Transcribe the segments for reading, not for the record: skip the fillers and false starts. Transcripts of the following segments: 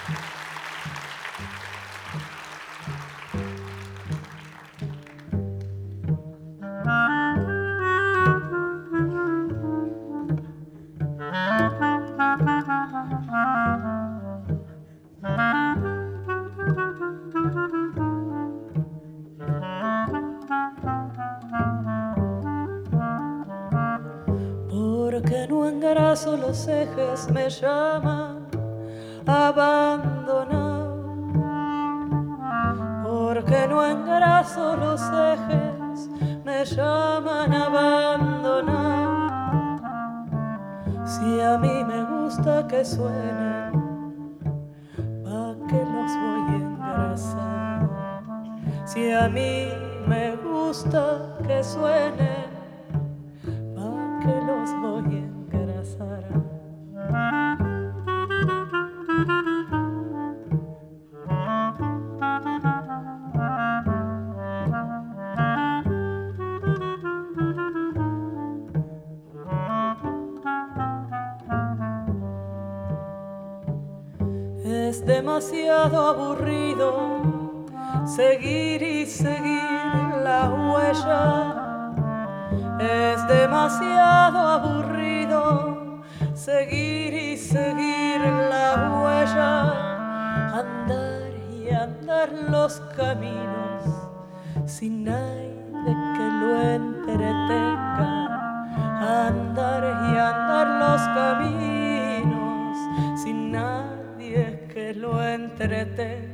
Porque no engraso los ejes me llaman abandonado. Porque no engraso los ejes me llaman abandonado. Si a mí me gusta que suenen, ¿pa' qué los voy a engrasar? Si a mí me gusta que suenen, ¿pa' qué los voy a engrasar? Es demasiado aburrido seguir y seguir la huella. Es demasiado aburrido seguir y seguir la huella. Andar y andar los caminos sin nadie que lo entretenga. Andar y andar los caminos sin nadie que lo entretenga.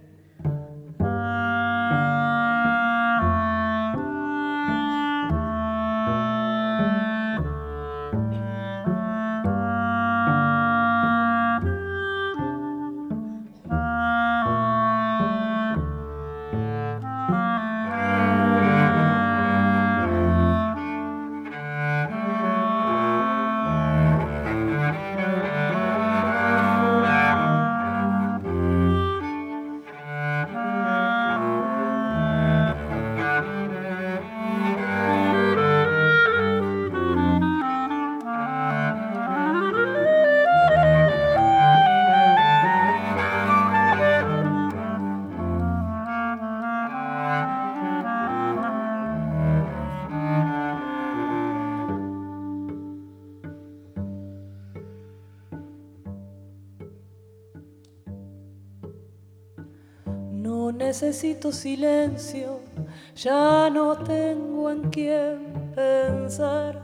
No necesito silencio, ya no tengo en quién pensar.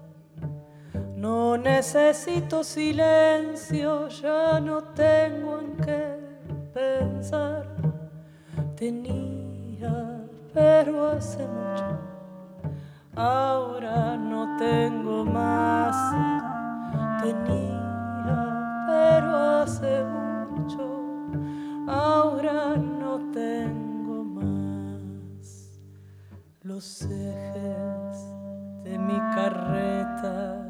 No necesito silencio, ya no tengo en qué pensar. Tenía, pero hace mucho, ahora no tengo más. Tenía, pero hace mucho, ahora no tengo más. Los ejes de mi carreta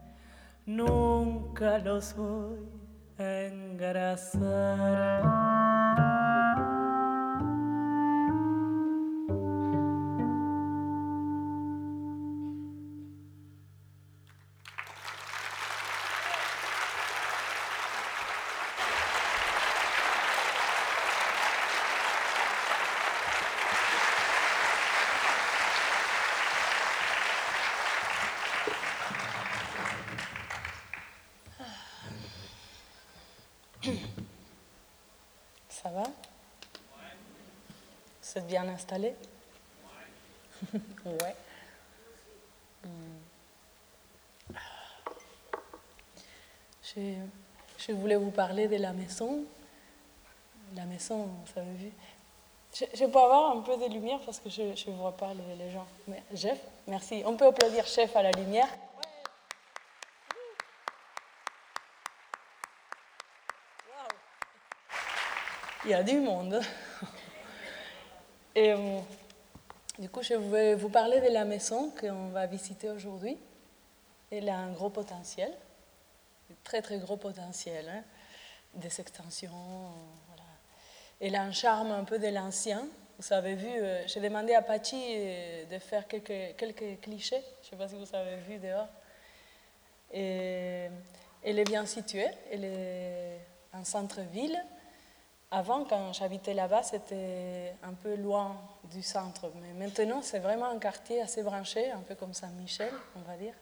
nunca los voy a engrasar. Ça va? Vous êtes bien installé? Ouais. Je voulais vous parler de la maison. La maison, vous avez vu. Je peux avoir un peu de lumière parce que je ne vois pas les gens. Mais Jeff, merci. On peut applaudir Chef à la lumière. Il y a du monde. Et du coup, je vais vous parler de la maison qu'on va visiter aujourd'hui. Elle a un gros potentiel, un très très gros potentiel, hein, des extensions. Voilà. Elle a un charme un peu de l'ancien. Vous avez vu, j'ai demandé à Pachi de faire quelques clichés. Je ne sais pas si vous avez vu dehors. Et elle est bien située. Elle est en centre-ville. Avant, quand j'habitais là-bas, c'était un peu loin du centre. Mais maintenant, c'est vraiment un quartier assez branché, un peu comme Saint-Michel, on va dire.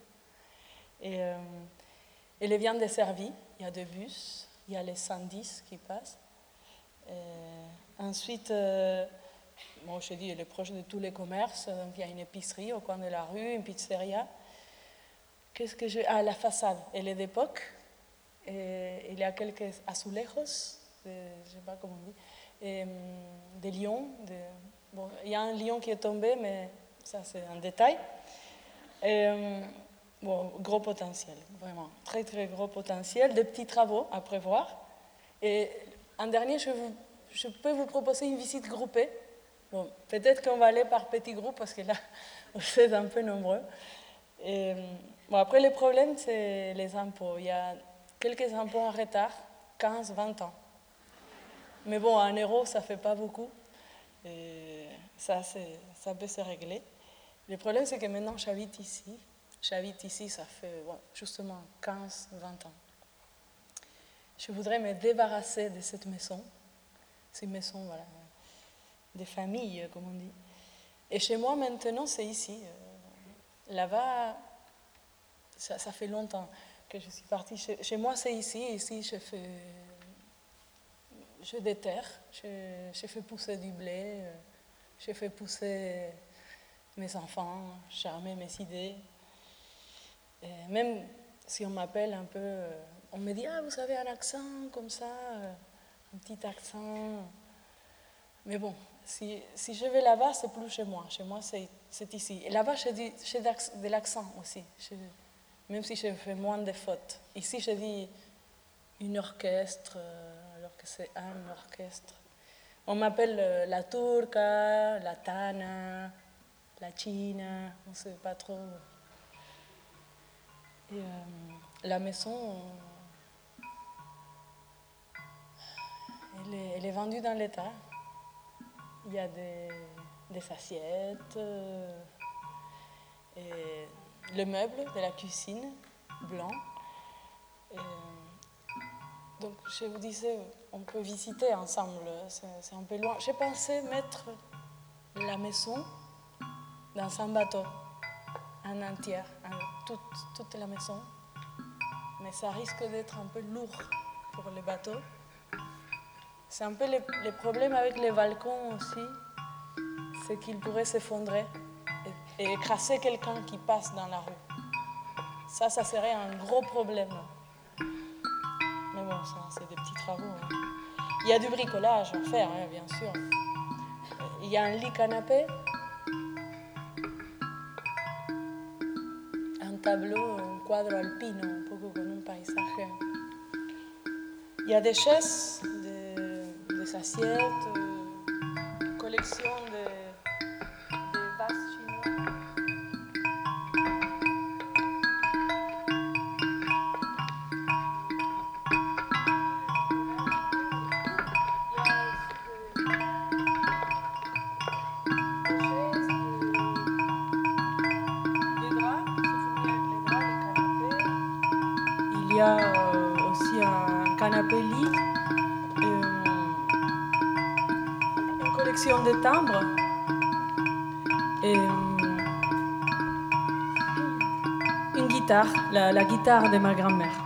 Et les viandes desservies, il y a des bus, il y a les 110 qui passent. Ensuite, bon, je dis, il est proche de tous les commerces. Donc, il y a une épicerie au coin de la rue, une pizzeria. Qu'est-ce que je... Ah, la façade, elle est d'époque. Il y a quelques azulejos, je ne sais pas comment on dit, des lions. Bon, il y a un lion qui est tombé, mais ça, c'est un détail. Bon, gros potentiel, vraiment, très très gros potentiel, des petits travaux à prévoir. Et en dernier, je peux vous proposer une visite groupée. Bon, peut-être qu'on va aller par petits groupes parce que là, vous êtes un peu nombreux. Bon, après, le problème, c'est les impôts. Il y a quelques impôts en retard, 15, 20 ans. Mais bon, en euros, ça ne fait pas beaucoup. Et ça peut se régler. Le problème, c'est que maintenant, j'habite ici. J'habite ici, ça fait justement 15, 20 ans. Je voudrais me débarrasser de cette maison. C'est une maison, voilà, des familles, comme on dit. Et chez moi, maintenant, c'est ici. Là-bas, ça fait longtemps que je suis partie. Chez moi, c'est ici. Ici, je déterre. Je fais pousser du blé. Je fais pousser mes enfants, charmer mes idées. Et même si on m'appelle un peu, on me dit « Ah, vous avez un accent comme ça, un petit accent. » Mais bon, si je vais là-bas, c'est plus chez moi. Chez moi, c'est ici. Et là-bas, j'ai de l'accent aussi, même si je fais moins de fautes. Ici, je dis une orchestre, alors que c'est un orchestre. On m'appelle la turca, la tana, la china, on ne sait pas trop. Et la maison, elle est vendue dans l'état. Il y a des assiettes, et le meuble de la cuisine, blanc. Donc je vous disais, on peut visiter ensemble, c'est un peu loin. J'ai pensé mettre la maison dans un bateau, en entier, toute la maison. Mais ça risque d'être un peu lourd pour le bateau. C'est un peu le problème avec les balcons aussi, c'est qu'ils pourraient s'effondrer et écraser quelqu'un qui passe dans la rue. Ça serait un gros problème. Mais bon, ça, c'est des petits travaux. Il y a du bricolage à faire, bien sûr. Il y a un lit canapé, un tableau, un quadro alpino, un peu comme un paysage. Il y a des chaises, des assiettes, une collection de vases chinois. Il y a aussi un canapé-lit, une collection de timbres et une guitare, la guitare de ma grand-mère.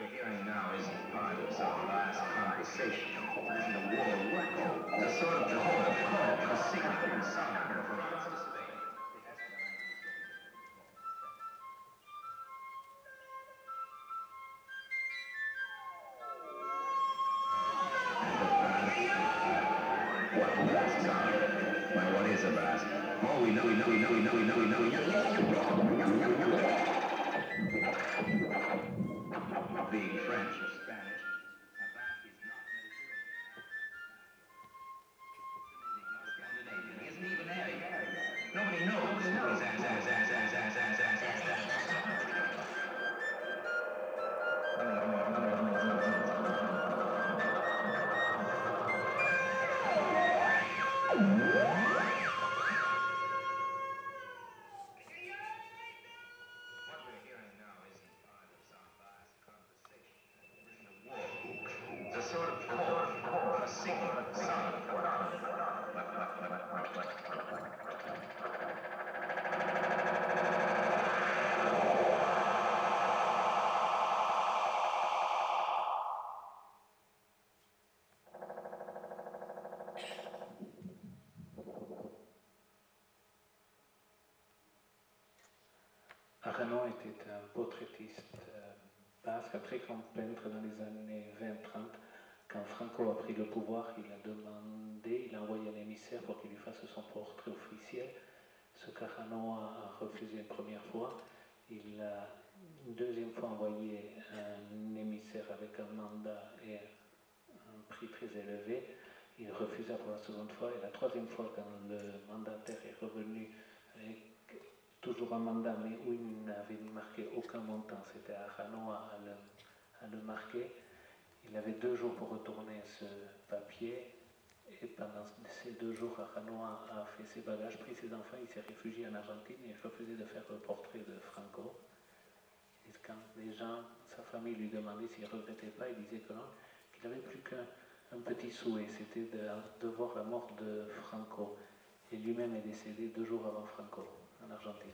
What is a bass? Oh, we know. Being French or Spanish, a bass is not Mediterranean. He isn't even there. Nobody knows who It's a sort of call, a singing song. Arnaud était un portraitiste basque, un très grand peintre dans les années 20-30. Quand Franco a pris le pouvoir, il a envoyé un émissaire pour qu'il lui fasse son portrait officiel. Ce qu'Arnaud a refusé une première fois. Il a une deuxième fois envoyé un émissaire avec un mandat et un prix très élevé. Il refusa pour la seconde fois. Et la troisième fois, quand le mandataire est revenu avec toujours un mandat, mais où il n'avait marqué aucun montant, c'était à Arnaud à le marquer. Il avait 2 jours pour retourner ce papier. Et pendant ces 2 jours, Arnaud a fait ses bagages, pris ses enfants, il s'est réfugié en Argentine et refusait de faire le portrait de Franco. Et quand les gens, sa famille lui demandaient s'il ne regrettait pas, il disait que non, qu'il n'avait plus qu'un petit souhait, c'était de voir la mort de Franco. Et lui-même est décédé 2 jours avant Franco, en Argentine.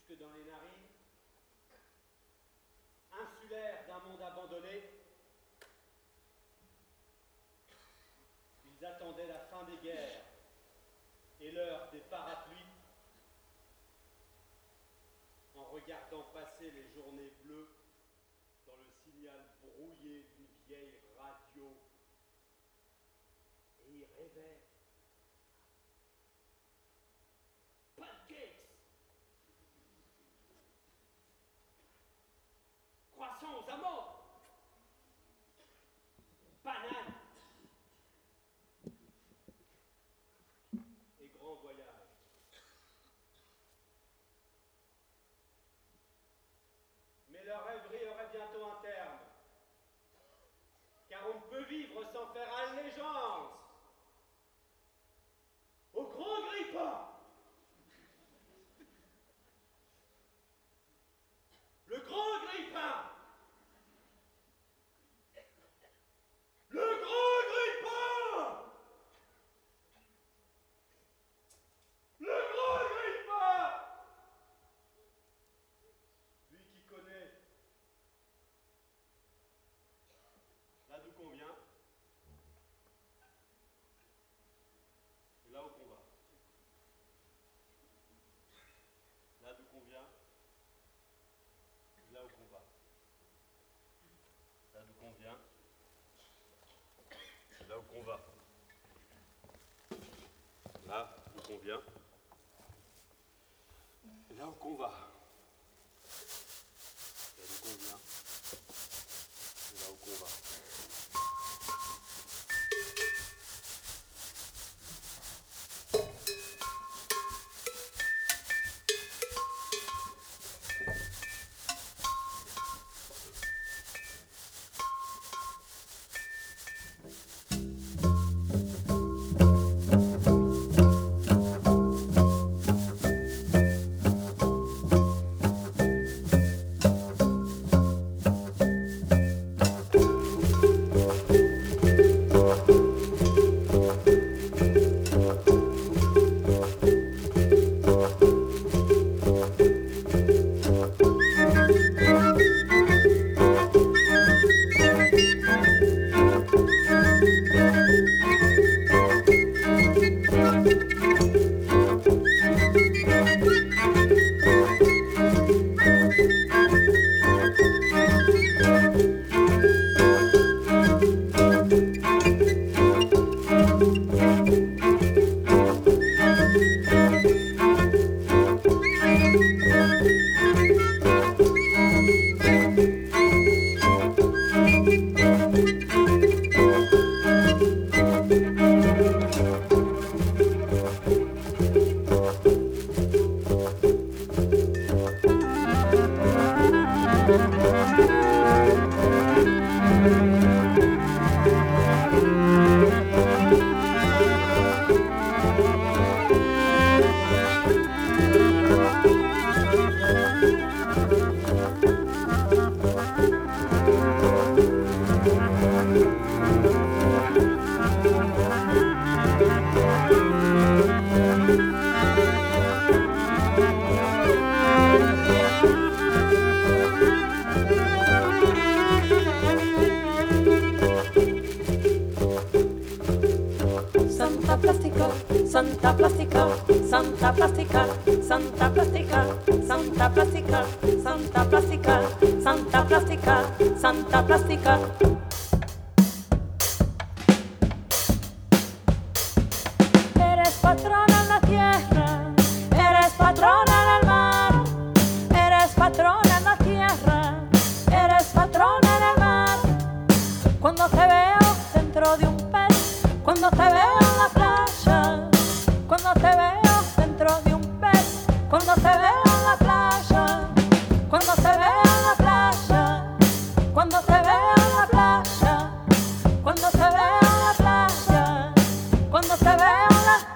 jusque dans les narines, insulaires d'un monde abandonné, ils attendaient la fin des guerres et l'heure des parapluies en regardant passer les journées bleues dans le signal brouillé d'une vieille radio. Et ils rêvaient. Pancakes, croissants aux amandes, bananes et grands voyages. Mais leur rêverie aurait bientôt un terme, car on ne peut vivre sans faire allégeance au grand grippin. Le grand grippin. Le grand grippin. Le grand grippin. Lui qui connaît là d'où qu'on vient et là où qu'on va. Là d'où qu'on vient, là où qu'on va. Là d'où qu'on vient, là où qu'on va. Là où qu'on vient, là où qu'on va. Là d'où qu'on vient, là où qu'on va. Santa Plástica, Santa Plástica, Santa Plástica, Santa Plástica, Santa Plástica, Santa Plástica, Santa Plástica. Eres patrona en la tierra, eres patrona en el mar, eres patrona en la tierra, eres patrona en el mar. Cuando te veo dentro de un pez, cuando te veo en la playa, cuando te veo dentro de un pez, cuando te veo en la playa, cuando te veo en la playa, cuando te veo en la playa, cuando te veo en la playa, cuando te veo en la...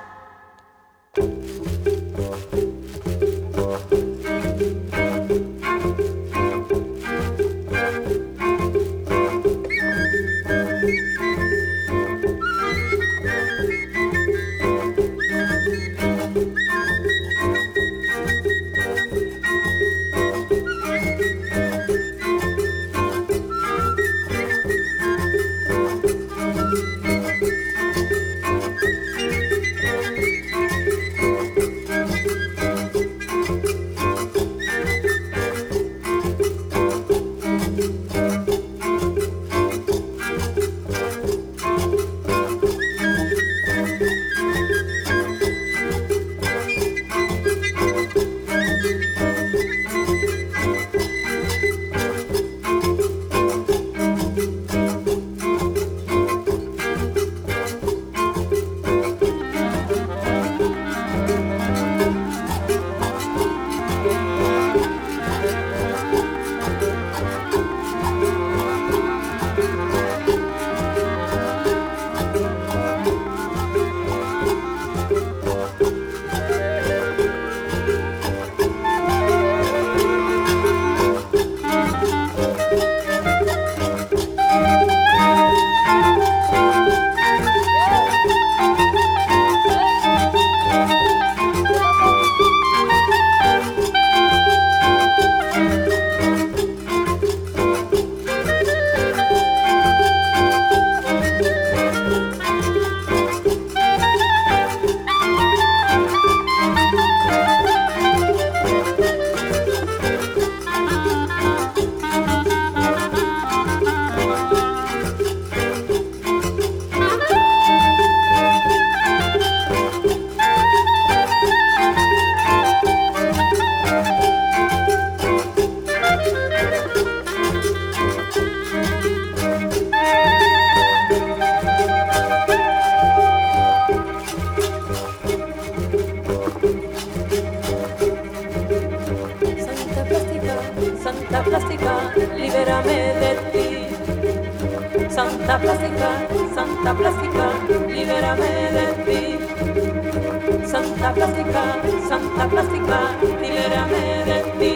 Santa Plástica, libérame de ti. Santa Plástica, libérame de ti.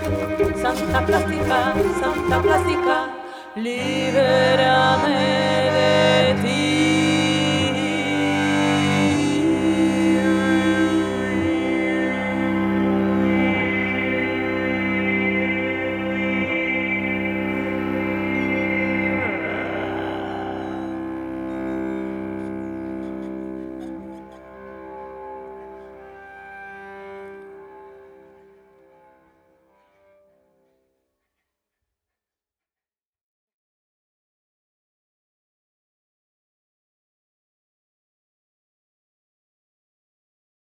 Santa Plástica, libérame de ti.